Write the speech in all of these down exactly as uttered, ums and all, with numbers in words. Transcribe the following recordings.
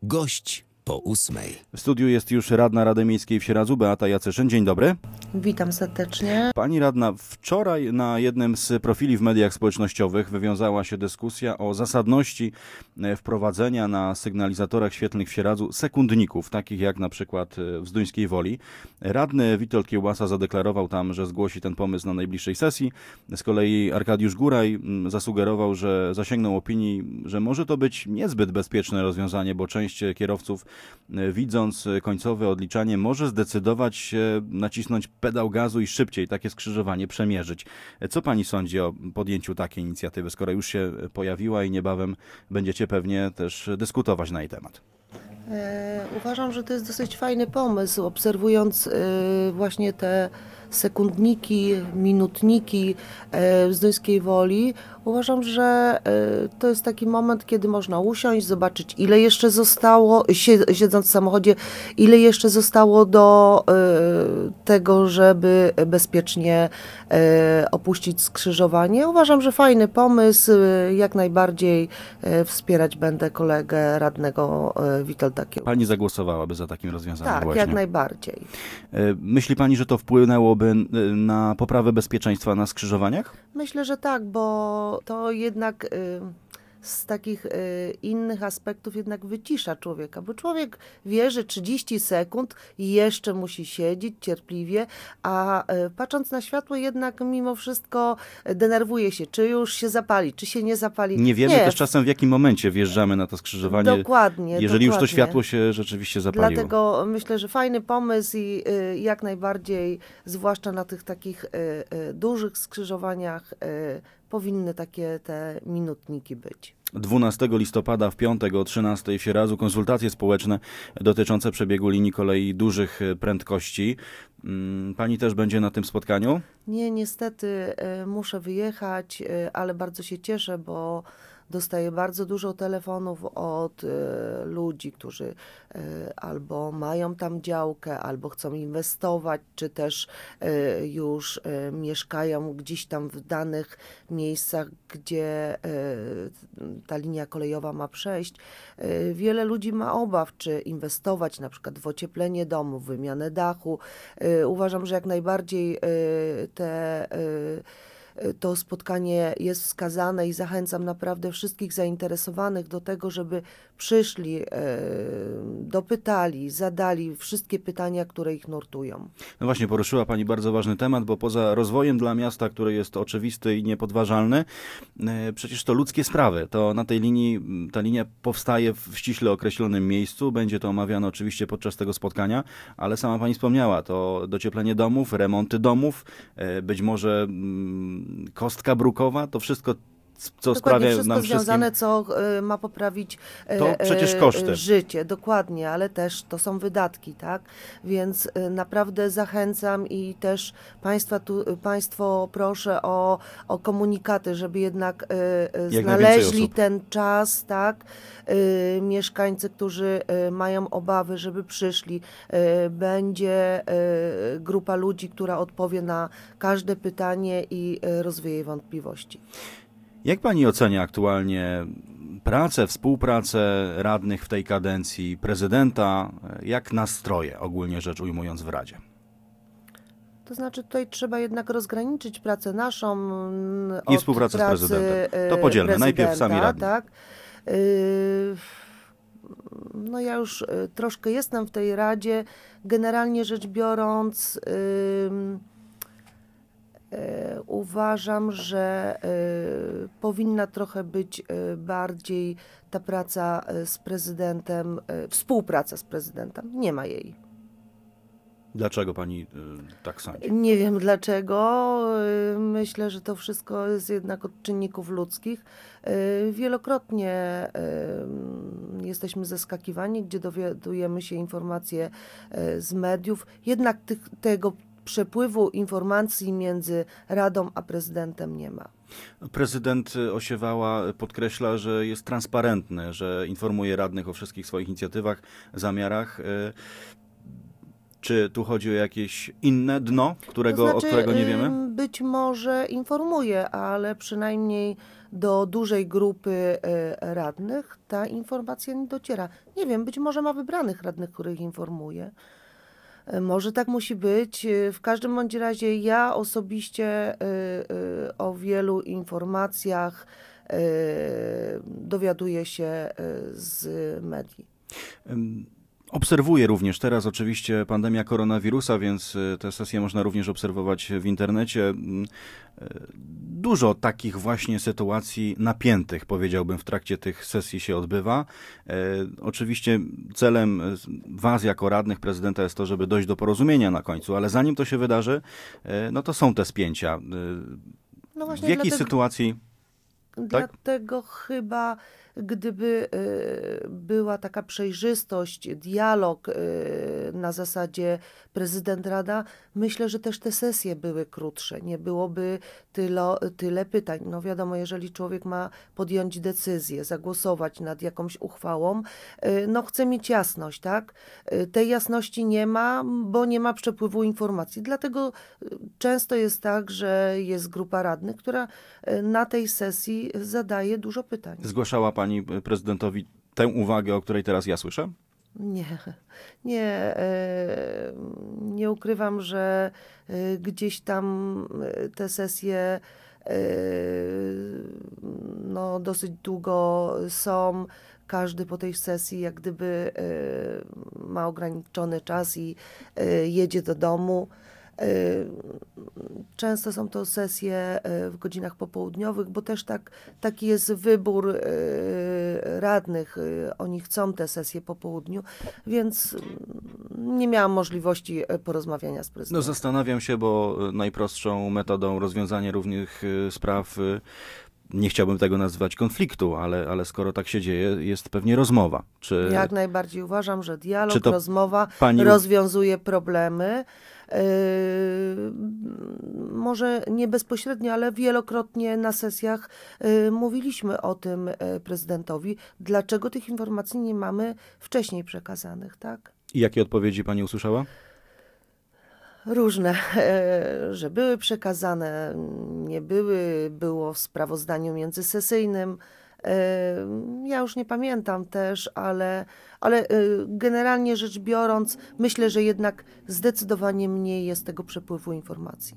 Gość po ósmej. W studiu jest już radna Rady Miejskiej w Sieradzu, Beata Jacyszyn. Dzień dobry. Witam serdecznie. Pani radna, wczoraj na jednym z profili w mediach społecznościowych wywiązała się dyskusja o zasadności wprowadzenia na sygnalizatorach świetlnych w Sieradzu sekundników, takich jak na przykład w Zduńskiej Woli. Radny Witold Kiełbasa zadeklarował tam, że zgłosi ten pomysł na najbliższej sesji. Z kolei Arkadiusz Góraj zasugerował, że zasięgnął opinii, że może to być niezbyt bezpieczne rozwiązanie, bo część kierowców, widząc końcowe odliczanie, może zdecydować się nacisnąć pedał gazu i szybciej takie skrzyżowanie przemierzyć. Co pani sądzi o podjęciu takiej inicjatywy, skoro już się pojawiła i niebawem będziecie pewnie też dyskutować na jej temat? E, uważam, że to jest dosyć fajny pomysł. Obserwując e, właśnie te sekundniki, minutniki e, w Zduńskiej Woli, uważam, że e, to jest taki moment, kiedy można usiąść, zobaczyć, ile jeszcze zostało, siedząc w samochodzie, ile jeszcze zostało do e, tego, żeby bezpiecznie e, opuścić skrzyżowanie. Uważam, że fajny pomysł. E, jak najbardziej e, wspierać będę kolegę radnego e, Witolda Kiełbasa. Pani zagłosowałaby za takim rozwiązaniem Tak, właśnie? jak najbardziej. Myśli pani, że to wpłynęłoby na poprawę bezpieczeństwa na skrzyżowaniach? Myślę, że tak, bo to jednak y, z takich y, innych aspektów jednak wycisza człowieka, bo człowiek wie, że trzydzieści sekund jeszcze musi siedzieć cierpliwie, a y, patrząc na światło jednak mimo wszystko denerwuje się, czy już się zapali, czy się nie zapali. Nie wiemy nie. też czasem, w jakim momencie wjeżdżamy na to skrzyżowanie, Dokładnie. jeżeli dokładnie. już to światło się rzeczywiście zapaliło. Dlatego myślę, że fajny pomysł i y, jak najbardziej, zwłaszcza na tych takich y, y, dużych skrzyżowaniach, y, powinny takie te minutniki być. dwunastego listopada w piątek o trzynastej w Sieradzu konsultacje społeczne dotyczące przebiegu linii kolei dużych prędkości. Pani też będzie na tym spotkaniu? Nie, niestety y, muszę wyjechać, y, ale bardzo się cieszę, bo dostaję bardzo dużo telefonów od y, ludzi, którzy y, albo mają tam działkę, albo chcą inwestować, czy też y, już y, mieszkają gdzieś tam w danych miejscach, gdzie y, ta linia kolejowa ma przejść. Y, wiele ludzi ma obaw, czy inwestować na przykład w ocieplenie domu, w wymianę dachu. Y, uważam, że jak najbardziej y, te y, to spotkanie jest wskazane i zachęcam naprawdę wszystkich zainteresowanych do tego, żeby przyszli, dopytali, zadali wszystkie pytania, które ich nurtują. No właśnie, poruszyła pani bardzo ważny temat, bo poza rozwojem dla miasta, który jest oczywisty i niepodważalny, przecież to ludzkie sprawy. To na tej linii, ta linia powstaje w ściśle określonym miejscu, będzie to omawiane oczywiście podczas tego spotkania, ale sama pani wspomniała, to docieplenie domów, remonty domów, być może kostka brukowa, to wszystko, co dokładnie, sprawia wszystko nam związane, wszystkim... co y, ma poprawić y, To przecież koszty. Y, życie, dokładnie, ale też to są wydatki, tak? Więc y, naprawdę zachęcam i też państwa tu, y, Państwo proszę o, o komunikaty, żeby jednak y, y, Jak znaleźli ten czas, tak? Y, mieszkańcy, którzy y, mają obawy, żeby przyszli. Y, będzie y, grupa ludzi, która odpowie na każde pytanie i y, rozwieje wątpliwości. Jak pani ocenia aktualnie pracę, współpracę radnych w tej kadencji, prezydenta, jak nastroje, ogólnie rzecz ujmując, w Radzie? To znaczy tutaj trzeba jednak rozgraniczyć pracę naszą i od współpracę pracy z prezydentem. To podzielmy, najpierw sami radni. Tak? No ja już troszkę jestem w tej Radzie. Generalnie rzecz biorąc, uważam, że powinna trochę być bardziej ta praca z prezydentem, współpraca z prezydentem. Nie ma jej. Dlaczego pani y, tak sądzi? Nie wiem dlaczego. Myślę, że to wszystko jest jednak od czynników ludzkich. Wielokrotnie jesteśmy zaskakiwani, gdzie dowiadujemy się informacje z mediów. Jednak tych, tego przepływu informacji między Radą a prezydentem nie ma. Prezydent Osiewała podkreśla, że jest transparentny, że informuje radnych o wszystkich swoich inicjatywach, zamiarach. Czy tu chodzi o jakieś inne dno, którego, To znaczy, o którego nie wiemy? ym, Być może informuje, ale przynajmniej do dużej grupy y, radnych ta informacja nie dociera. Nie wiem, być może ma wybranych radnych, których informuje. Y, Może tak musi być. Y, W każdym bądź razie ja osobiście y, y, o wielu informacjach y, dowiaduję się y, z medii. Ym, Obserwuję również teraz oczywiście pandemia koronawirusa, więc y, te sesje można również obserwować w internecie. Ym, y, Dużo takich właśnie sytuacji napiętych, powiedziałbym, w trakcie tych sesji się odbywa. E, Oczywiście celem y, was jako radnych prezydenta jest to, żeby dojść do porozumienia na końcu, ale zanim to się wydarzy, e, no to są te spięcia. Y, No W właśnie jakiej dlatego- sytuacji... Dlatego chyba, gdyby y, była taka przejrzystość, dialog y, na zasadzie prezydent-rada, myślę, że też te sesje były krótsze. Nie byłoby tylo, tyle pytań. No wiadomo, jeżeli człowiek ma podjąć decyzję, zagłosować nad jakąś uchwałą, y, no chce mieć jasność, tak? Y, Tej jasności nie ma, bo nie ma przepływu informacji. Dlatego y, często jest tak, że jest grupa radnych, która y, na tej sesji zadaje dużo pytań. Zgłaszała pani prezydentowi tę uwagę, o której teraz ja słyszę? Nie, nie, e, nie ukrywam, że e, gdzieś tam e, te sesje e, no, dosyć długo są. Każdy po tej sesji jak gdyby e, ma ograniczony czas i e, jedzie do domu. E, Często są to sesje e, w godzinach popołudniowych, bo też tak, taki jest wybór e, radnych. E, Oni chcą te sesje po południu, więc mm, nie miałam możliwości e, porozmawiania z No prezydentem. zastanawiam się, bo najprostszą metodą rozwiązania różnych y, spraw, y, nie chciałbym tego nazywać konfliktu, ale, ale skoro tak się dzieje, jest pewnie rozmowa. Czy Jak najbardziej uważam, że dialog, Czy to rozmowa pani- rozwiązuje problemy. Yy, może nie bezpośrednio, ale wielokrotnie na sesjach yy, mówiliśmy o tym yy, prezydentowi, dlaczego tych informacji nie mamy wcześniej przekazanych, tak? I jakie odpowiedzi pani usłyszała? Różne, e, że były przekazane, nie były, było w sprawozdaniu międzysesyjnym. E, Ja już nie pamiętam też, ale, ale e, generalnie rzecz biorąc, myślę, że jednak zdecydowanie mniej jest tego przepływu informacji.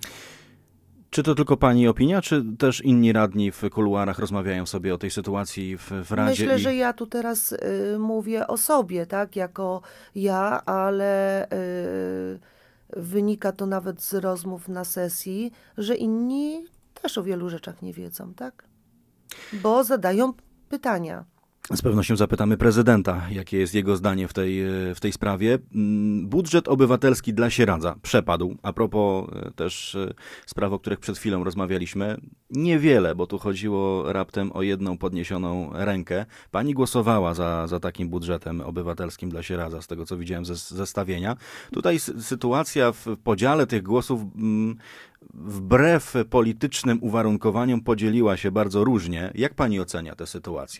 Czy to tylko pani opinia, czy też inni radni w kuluarach rozmawiają sobie o tej sytuacji w, w Radzie? Myślę, i... że ja tu teraz y, mówię o sobie, tak, jako ja, ale y, wynika to nawet z rozmów na sesji, że inni też o wielu rzeczach nie wiedzą, tak? Bo zadają pytania. Z pewnością zapytamy prezydenta, jakie jest jego zdanie w tej, w tej sprawie. Mm, Budżet obywatelski dla Sieradza przepadł. A propos e, też e, spraw, o których przed chwilą rozmawialiśmy. Niewiele, bo tu chodziło raptem o jedną podniesioną rękę. Pani głosowała za, za takim budżetem obywatelskim dla Sieradza, z tego co widziałem ze zestawienia. Tutaj sy- sytuacja w podziale tych głosów mm, wbrew politycznym uwarunkowaniom podzieliła się bardzo różnie. Jak pani ocenia tę sytuację?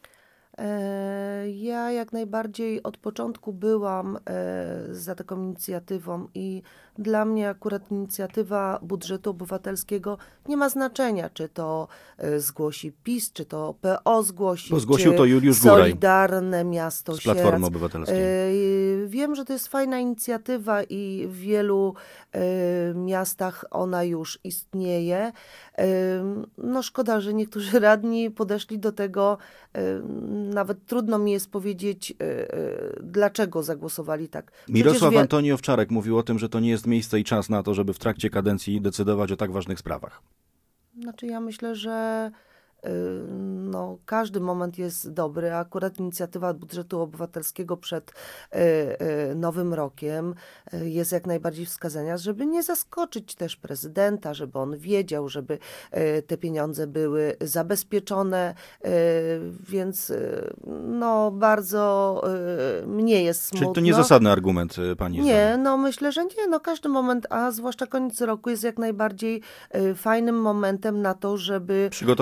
E, Ja jak najbardziej od początku byłam e, za taką inicjatywą i dla mnie akurat inicjatywa budżetu obywatelskiego nie ma znaczenia, czy to e, zgłosi PiS, czy to P O zgłosi, Bo zgłosił czy to Juliusz Góraj Solidarne Miasto z Platformy Sieradz. Obywatelskiej. E, Wiem, że to jest fajna inicjatywa i w wielu e, miastach ona już istnieje. E, No szkoda, że niektórzy radni podeszli do tego, e, nawet trudno mi jest powiedzieć, e, e, dlaczego zagłosowali tak. Przecież Mirosław wie- Antoni Owczarek mówił o tym, że to nie jest miejsce i czas na to, żeby w trakcie kadencji decydować o tak ważnych sprawach. Znaczy ja myślę, że y, no, każdy moment jest dobry. Akurat inicjatywa budżetu obywatelskiego przed y, y, Nowym Rokiem y, jest jak najbardziej wskazania, żeby nie zaskoczyć też prezydenta, żeby on wiedział, żeby y, te pieniądze były zabezpieczone, y, więc y, no bardzo y, mnie jest smutno. Czyli to niezasadny argument, y, pani Nie, zdaniem. no myślę, że nie. No każdy moment, a zwłaszcza koniec roku jest jak najbardziej y, fajnym momentem na to, żeby Przygotować y, plan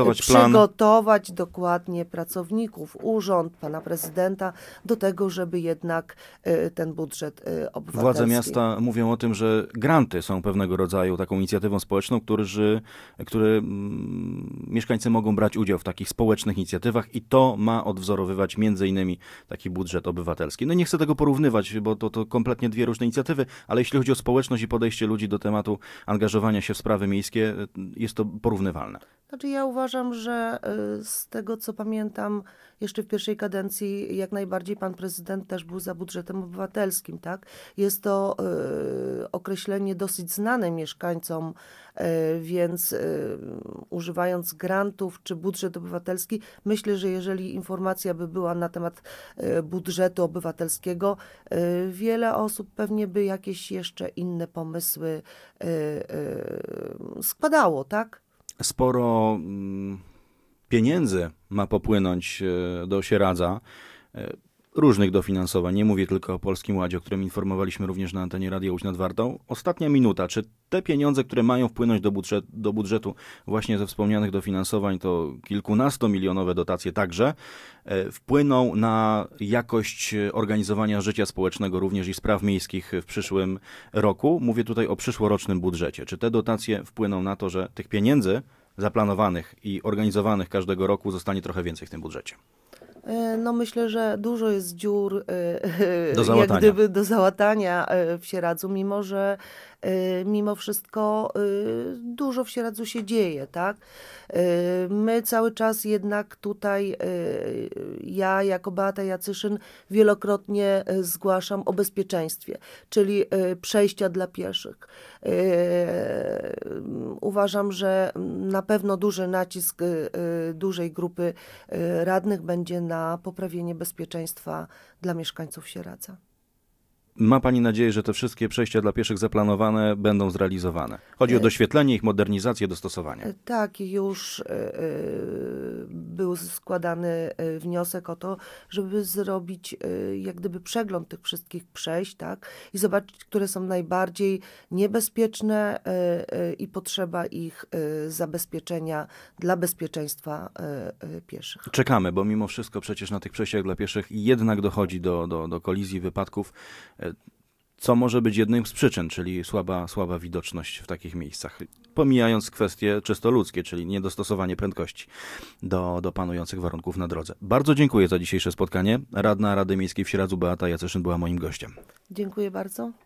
przygotować dokładnie pracowników, urząd, pana prezydenta do tego, żeby jednak y, ten budżet y, obywatelski... Władze miasta mówią o tym, że granty są pewnego rodzaju taką inicjatywą społeczną, którzy, które mm, mieszkańcy mogą brać udział w takich społecznych inicjatywach i to ma odwzorowywać między innymi taki budżet obywatelski. No nie chcę tego porównywać, bo to, to kompletnie dwie różne inicjatywy, ale jeśli chodzi o społeczność i podejście ludzi do tematu angażowania się w sprawy miejskie, jest to porównywalne. Znaczy ja uważam, że y, z tego co pamiętam, jeszcze w pierwszej kadencji jak najbardziej pan prezydent też był za budżetem obywatelskim, tak? Jest to y, określenie dosyć znane mieszkańcom, y, więc y, używając grantów czy budżet obywatelski, myślę, że jeżeli informacja by była na temat y, budżetu obywatelskiego, y, wiele osób pewnie by jakieś jeszcze inne pomysły y, y, składało, tak? Sporo mm, pieniędzy ma popłynąć e, do Sieradza, e, różnych dofinansowań. Nie mówię tylko o Polskim Ładzie, o którym informowaliśmy również na antenie Radia Łódź nad Wartą. Ostatnia minuta. Czy te pieniądze, które mają wpłynąć do, budżet, do budżetu właśnie ze wspomnianych dofinansowań, to kilkunastomilionowe dotacje także, e, wpłyną na jakość organizowania życia społecznego również i spraw miejskich w przyszłym roku? Mówię tutaj o przyszłorocznym budżecie. Czy te dotacje wpłyną na to, że tych pieniędzy zaplanowanych i organizowanych każdego roku zostanie trochę więcej w tym budżecie? No myślę, że dużo jest dziur Do jak załatania. gdyby do załatania w Sieradzu, mimo że mimo wszystko dużo w Sieradzu się dzieje, tak? My cały czas jednak tutaj, ja jako Beata Jacyszyn wielokrotnie zgłaszam o bezpieczeństwie, czyli przejścia dla pieszych. Uważam, że na pewno duży nacisk dużej grupy radnych będzie na poprawienie bezpieczeństwa dla mieszkańców Sieradza. Ma pani nadzieję, że te wszystkie przejścia dla pieszych zaplanowane będą zrealizowane? Chodzi o doświetlenie ich, modernizację, dostosowanie. Tak, już y, y, był składany y, wniosek o to, żeby zrobić y, jak gdyby przegląd tych wszystkich przejść, tak, i zobaczyć, które są najbardziej niebezpieczne y, y, i potrzeba ich y, zabezpieczenia dla bezpieczeństwa y, y, pieszych. Czekamy, bo mimo wszystko przecież na tych przejściach dla pieszych jednak dochodzi do, do, do kolizji, wypadków, co może być jedną z przyczyn, czyli słaba, słaba widoczność w takich miejscach. Pomijając kwestie czysto ludzkie, czyli niedostosowanie prędkości do, do panujących warunków na drodze. Bardzo dziękuję za dzisiejsze spotkanie. Radna Rady Miejskiej w Sieradzu Beata Jacyszyn była moim gościem. Dziękuję bardzo.